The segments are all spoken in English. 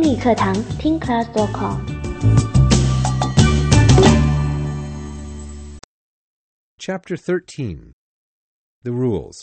英语课堂听 class.com。 Chapter 13. The Rules.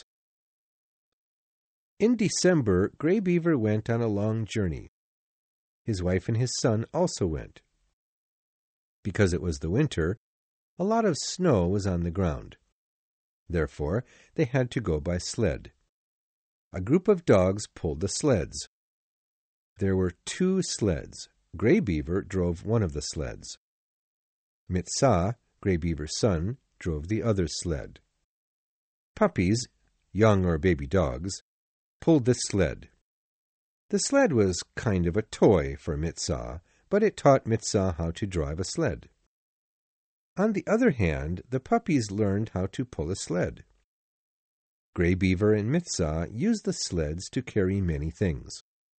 In December, Grey Beaver went on a long journey. His wife and his son also went. Because it was the winter, a lot of snow was on the ground. Therefore, they had to go by sled. A group of dogs pulled the sleds. There were 2 sleds. Grey Beaver drove one of the sleds. Mit-Sa, Grey Beaver's son, drove the other sled. Puppies, young or baby dogs, pulled the sled. The sled was kind of a toy for Mit-Sa, but it taught Mit-Sa how to drive a sled. On the other hand, the puppies learned how to pull a sled. Grey Beaver and Mit-Sa used the sleds to carry many things.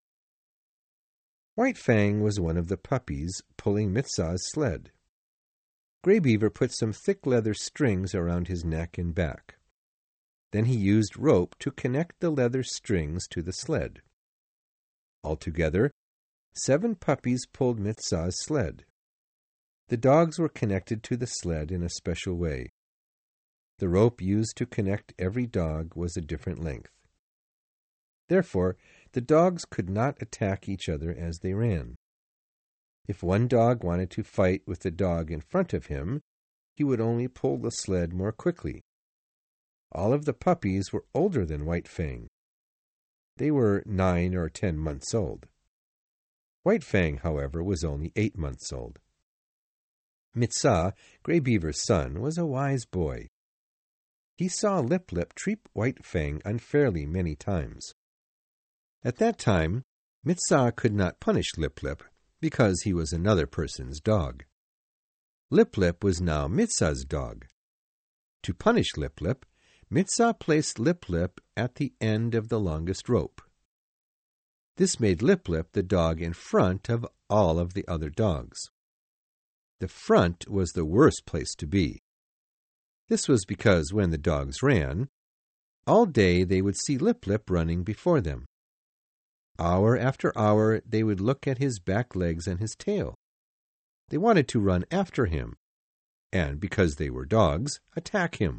White Fang was one of the puppies pulling Mit-Sa's sled. Grey Beaver put some thick leather strings around his neck and back. Then he used rope to connect the leather strings to the sled. Altogether, 7 puppies pulled Mit-Sa's sled. The dogs were connected to the sled in a special way. The rope used to connect every dog was a different length. Therefore, the dogs could not attack each other as they ran. If one dog wanted to fight with the dog in front of him, he would only pull the sled more quickly. All of the puppies were older than White Fang. They were 9 or 10 months old. White Fang, however, was only 8 months old. Mit-Sa, Grey Beaver's son, was a wise boy. He saw Lip Lip treat White Fang unfairly many times. At that time, Mit-Sa could not punish Lip Lip because he was another person's dog. Lip Lip was now Mit-Sa's dog. To punish Lip Lip, Mit-Sa placed Lip Lip at the end of the longest rope. This made Lip Lip the dog in front of all of the other dogs. The front was the worst place to be. This was because when the dogs ran, all day they would see Lip Lip running before them. Hour after hour, they would look at his back legs and his tail. They wanted to run after him, and because they were dogs, attack him.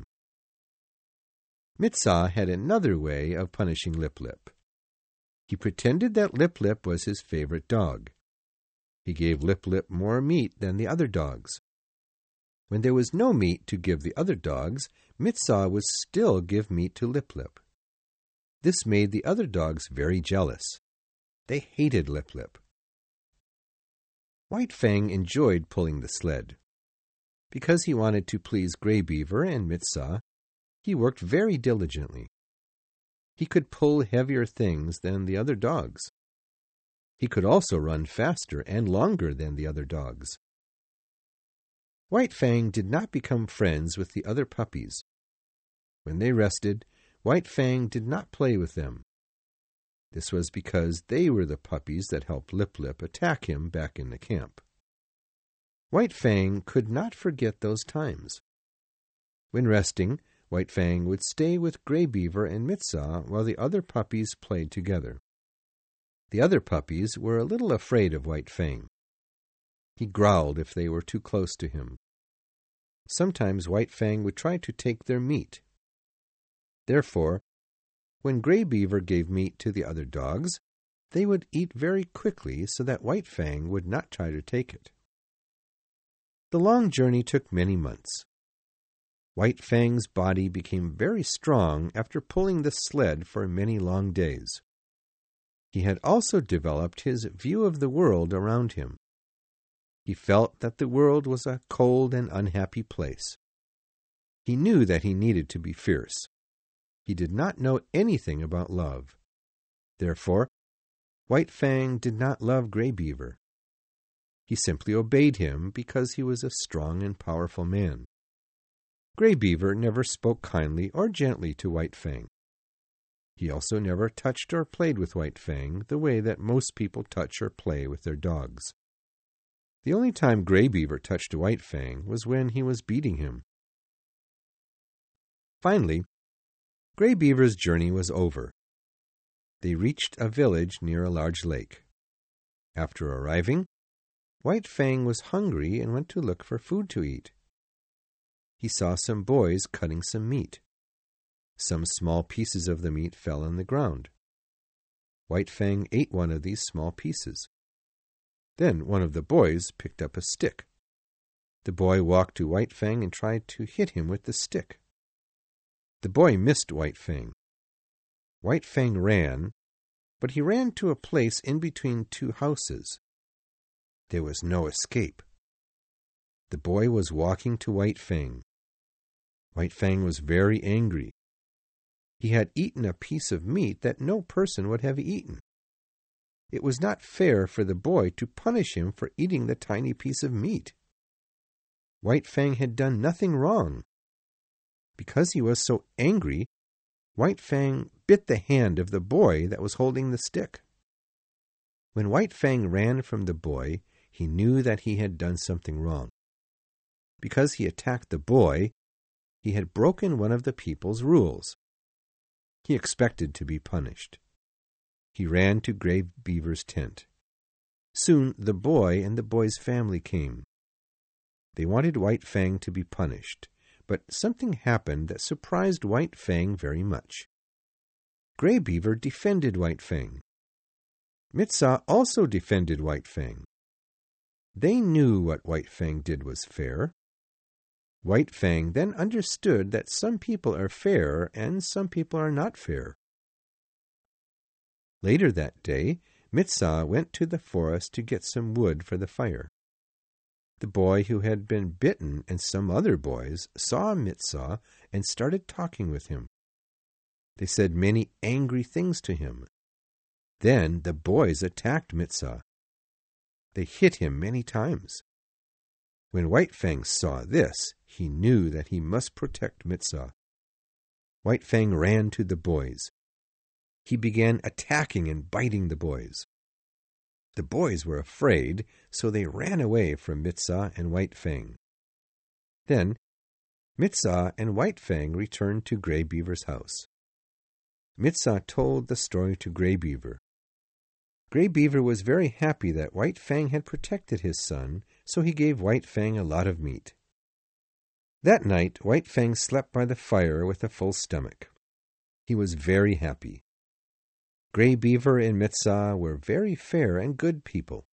Mit-Sa had another way of punishing Lip Lip. He pretended that Lip Lip was his favorite dog. He gave Lip Lip more meat than the other dogs. When there was no meat to give the other dogs, Mit-Sa would still give meat to Lip Lip. This made the other dogs very jealous. They hated Lip Lip. White Fang enjoyed pulling the sled. Because he wanted to please Grey Beaver and Mit-Sa, he worked very diligently. He could pull heavier things than the other dogs. He could also run faster and longer than the other dogs. White Fang did not become friends with the other puppies. When they rested, White Fang did not play with them. This was because they were the puppies that helped Lip Lip attack him back in the camp. White Fang could not forget those times. When resting, White Fang would stay with Grey Beaver and Mit-Sa while the other puppies played together. The other puppies were a little afraid of White Fang. He growled if they were too close to him. Sometimes White Fang would try to take their meat. Therefore, when Grey Beaver gave meat to the other dogs, they would eat very quickly so that White Fang would not try to take it. The long journey took many months. White Fang's body became very strong after pulling the sled for many long days. He had also developed his view of the world around him. He felt that the world was a cold and unhappy place. He knew that he needed to be fierce. He did not know anything about love. Therefore, White Fang did not love Grey Beaver. He simply obeyed him because he was a strong and powerful man. Grey Beaver never spoke kindly or gently to White Fang. He also never touched or played with White Fang the way that most people touch or play with their dogs. The only time Grey Beaver touched White Fang was when he was beating him. Finally, Grey Beaver's journey was over. They reached a village near a large lake. After arriving, White Fang was hungry and went to look for food to eat. He saw some boys cutting some meat. Some small pieces of the meat fell on the ground. White Fang ate one of these small pieces. Then one of the boys picked up a stick. The boy walked to White Fang and tried to hit him with the stick. The boy missed White Fang. White Fang ran, but he ran to a place in between two houses. There was no escape. The boy was walking to White Fang. White Fang was very angry. He had eaten a piece of meat that no person would have eaten. It was not fair for the boy to punish him for eating the tiny piece of meat. White Fang had done nothing wrong. Because he was so angry, White Fang bit the hand of the boy that was holding the stick. When White Fang ran from the boy, he knew that he had done something wrong. Because he attacked the boy, he had broken one of the people's rules. He expected to be punished. He ran to Gray Beaver's tent. Soon the boy and the boy's family came. They wanted White Fang to be punished, but something happened that surprised White Fang very much. Gray Beaver defended White Fang. Mit-Sah also defended White Fang. They knew what White Fang did was fair. White Fang then understood that some people are fair and some people are not fair. Later that day, Mit-Sah went to the forest to get some wood for the fire. The boy who had been bitten and some other boys saw Mit-Sah and started talking with him. They said many angry things to him. Then the boys attacked Mit-Sah. They hit him many times. When White Fang saw this, he knew that he must protect Mit-Sah. White Fang ran to the boys. He began attacking and biting the boys. The boys were afraid, so they ran away from Mit-Sah and White Fang. Then Mit-Sah and White Fang returned to Gray Beaver's house. Mit-Sah told the story to Gray Beaver. Gray Beaver was very happy that White Fang had protected his son, so he gave White Fang a lot of meat. That night, White Fang slept by the fire with a full stomach. He was very happy. Gray Beaver and Mit-Sah were very fair and good people.